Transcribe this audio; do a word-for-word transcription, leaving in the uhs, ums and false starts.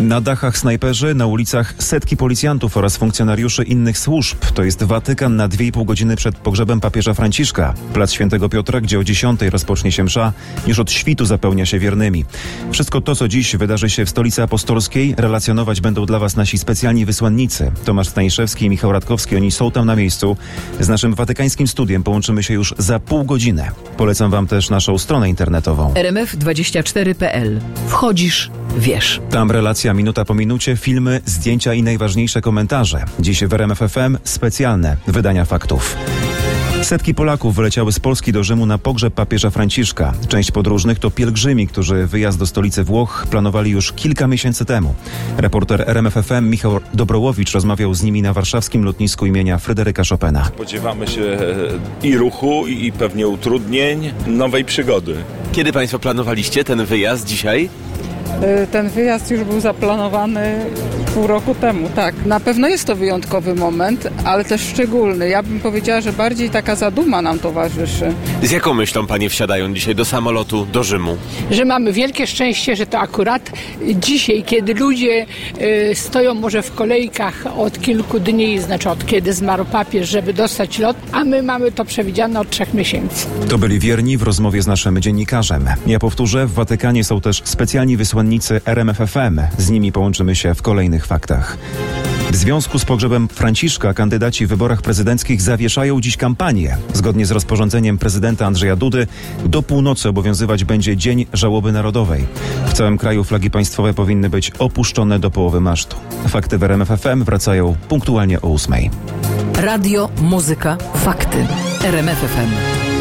Na dachach snajperzy, na ulicach setki policjantów oraz funkcjonariuszy innych służb. To jest Watykan na dwie i pół godziny przed pogrzebem papieża Franciszka. Plac Świętego Piotra, gdzie o dziesiątej rozpocznie się msza, już od świtu zapełnia się wiernymi. Wszystko to, co dziś wydarzy się w Stolicy Apostolskiej, relacjonować będą dla Was nasi specjalni wysłannicy. Tomasz Staniszewski i Michał Radkowski, oni są tam na miejscu. Z naszym watykańskim studiem połączymy się już za pół godziny. Polecam Wam też naszą stronę internetową. R M F dwadzieścia cztery kropka p l. Wchodzisz, wiesz. Tam relacja minuta po minucie, filmy, zdjęcia i najważniejsze komentarze. Dziś w R M F F M specjalne wydania faktów. Setki Polaków wyleciały z Polski do Rzymu na pogrzeb papieża Franciszka. Część podróżnych to pielgrzymi, którzy wyjazd do stolicy Włoch planowali już kilka miesięcy temu. Reporter R M F F M Michał Dobrołowicz rozmawiał z nimi na warszawskim lotnisku imienia Fryderyka Chopina. Spodziewamy się i ruchu, i pewnie utrudnień, nowej przygody. Kiedy Państwo planowaliście ten wyjazd dzisiaj? Ten wyjazd już był zaplanowany pół roku temu, tak. Na pewno jest to wyjątkowy moment, ale też szczególny. Ja bym powiedziała, że bardziej taka zaduma nam towarzyszy. Z jaką myślą Panie wsiadają dzisiaj do samolotu do Rzymu? Że mamy wielkie szczęście, że to akurat dzisiaj, kiedy ludzie y, stoją może w kolejkach od kilku dni, znaczy od kiedy zmarł papież, żeby dostać lot, a my mamy to przewidziane od trzech miesięcy. To byli wierni w rozmowie z naszym dziennikarzem. Ja powtórzę, w Watykanie są też specjalni wysłannicy R M F F M. Z nimi połączymy się w kolejnych faktach. W związku z pogrzebem Franciszka kandydaci w wyborach prezydenckich zawieszają dziś kampanię. Zgodnie z rozporządzeniem prezydenta Andrzeja Dudy do północy obowiązywać będzie Dzień Żałoby Narodowej. W całym kraju flagi państwowe powinny być opuszczone do połowy masztu. Fakty w R M F F M wracają punktualnie o ósmej. Radio, muzyka, fakty. R M F F M.